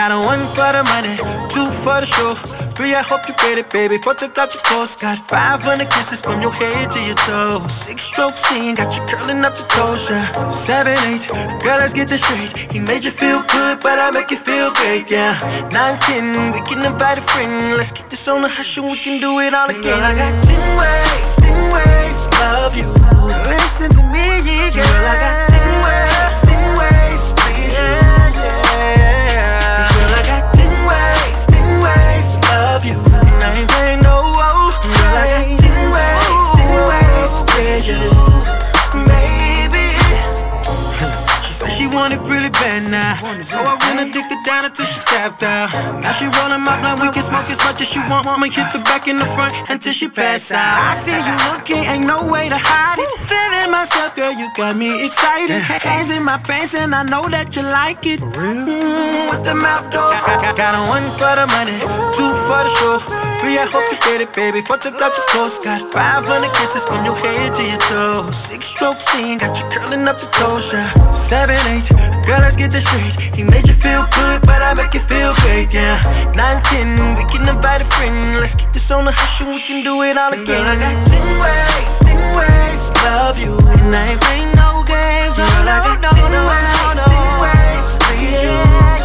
Got a 1 for the money, 2 for the show, 3, I hope you get it, baby. 4, took out your clothes. Got 500 kisses from your head to your toes. 6 stroke scene, got you curling up the toes, yeah. 7, 8, girl, let's get this straight. He made you feel good, but I make you feel great, yeah. 9, 10, we can invite a friend. Let's keep this on the hush and we can do it all again. Girl, I got 10 ways to love you. Listen to me, yeah, girl, I got 10 ways to please you. Girl, I got 10 ways to love you. And I ain't playing no woe. Girl, I got 10 ways to please you, baby. She said she want it really bad now, so I went addicted down until she tapped out. Now she rollin' my blunt, we can smoke as much as she want. I'ma hit the back and the front until she pass out. I see you looking, ain't no way to hide it. Feeling myself, girl, you got me excited. Hands in my pants and I know that you like it. For real? With the mouth door. Got a 1 for the money, 2 for the show, 3, I hope you get it, baby. 4, took out your clothes. Got 500 kisses from your head to your toes. 6 stroke scene, got you curling up the toes, yeah. 7, 8, girl, let's get this straight. He made you feel good, but I make you feel great, yeah. 9, 10, we can invite a friend. Let's keep this on the hush and we can do it all again. Girl, I got 10 ways to love you. And I ain't playing no games. Girl, I got 10 ways to please you.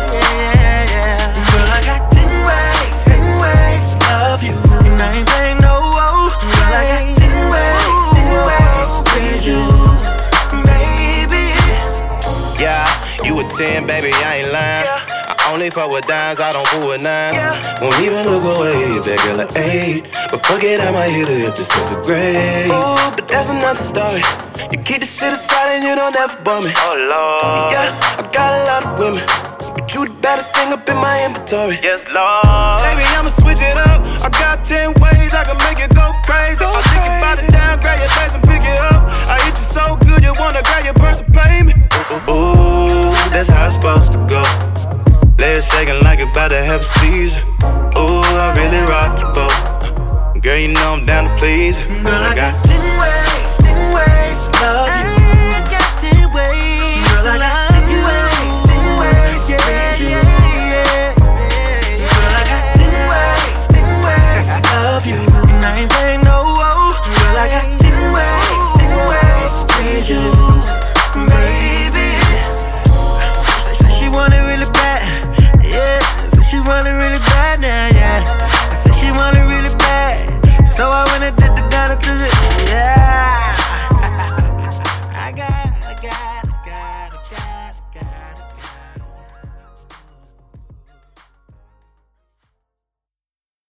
Girl, I got 10 ways to love you. And I ain't playing no woe. Girl, I got 10 ways to please you, baby. Yeah, you a 10, baby, I ain't lying. I only fuck with dimes, I don't fool with nines. Won't even look away if that girl an 8. But fuck it, I might hit her if the sex is great. Ooh, but that's another story. You keep the shit aside and you don't ever bum me. Oh Lord. Yeah, I got a lot of women, but you the baddest thing up in my inventory. Yes, Lord. Baby, I'ma switch it up. I got 10 ways I can make it go crazy. I'll take you by the down, grab your legs and pick it up. I hit you so good, you wanna grab your purse and pay me. Ooh, that's how it's supposed to go. Legs shaking like it's about to have a seizure. Ooh, I really rock your boat. Girl, you know I'm down to please. Girl, I got 10 ways to love you. I got 10 ways. Girl, I got 10 ways to please you. Girl, I got 10 ways to love you. And I ain't playing no woe. Girl, I got 10 ways to please you, baby. Say she want it really bad, yeah. Say she want it really bad now, yeah. I said she want it really bad, so I went and did the down to the, yeah. I got